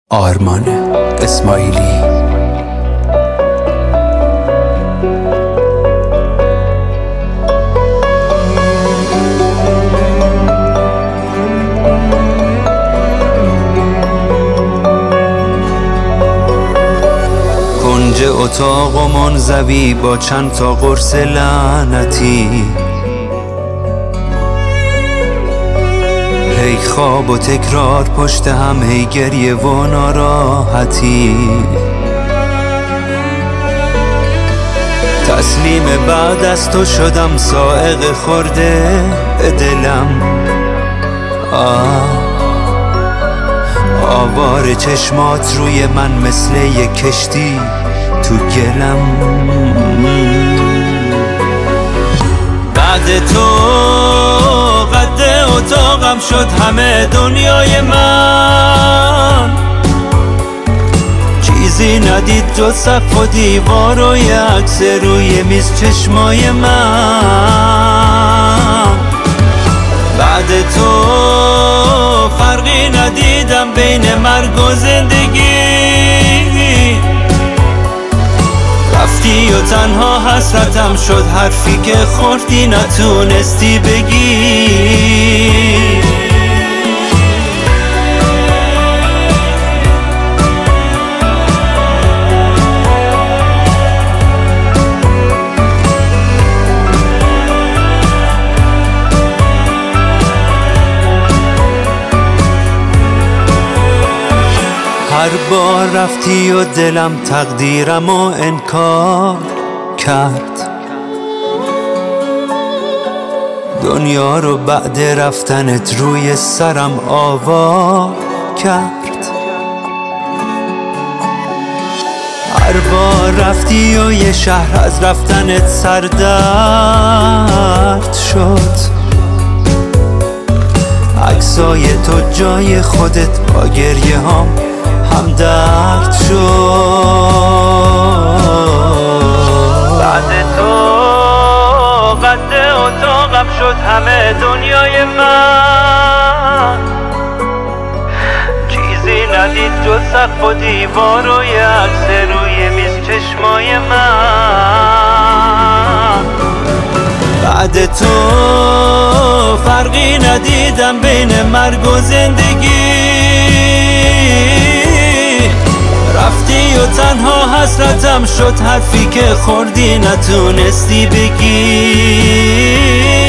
آرمان اسماعیلی. کنج اتاق و منزوی با چند تا قرص لعنتی، هی خواب و تکرار پشت هم، هی گریه و ناراحتی. تسلیم بعد از تو شدم، سائق خورده به دلم. آوار چشمات روی من مثل یک کشتی تو گلم. بعد تو قد اتاقم شد همه دنیای من، چیزی ندید جز سقف و دیوار و یه عکس روی میز چشمای من. بعد تو فرقی ندیدم بین مرگ و زندگی، رفتی و تنها حسرتم شد حرفی که خوردی نتونستی بگی. هر بار رفتی و دلم تقدیرم و انکار کرد، دنیا رو بعد رفتنت روی سرم آوار کرد. هر بار رفتی و یه شهر از رفتنت سردرد شد، عکسای تو جای خودت با گریه هم درد شد. بعد تو قد اتاقم شد همه دنیای من، چیزی ندید جز سقف و دیوار و یه عکس روی میز چشمای من. بعد تو فرقی ندیدم بین مرگ و زندگی، رفتی و تنها حسرتم شد حرفی که خوردی نتونستی بگی.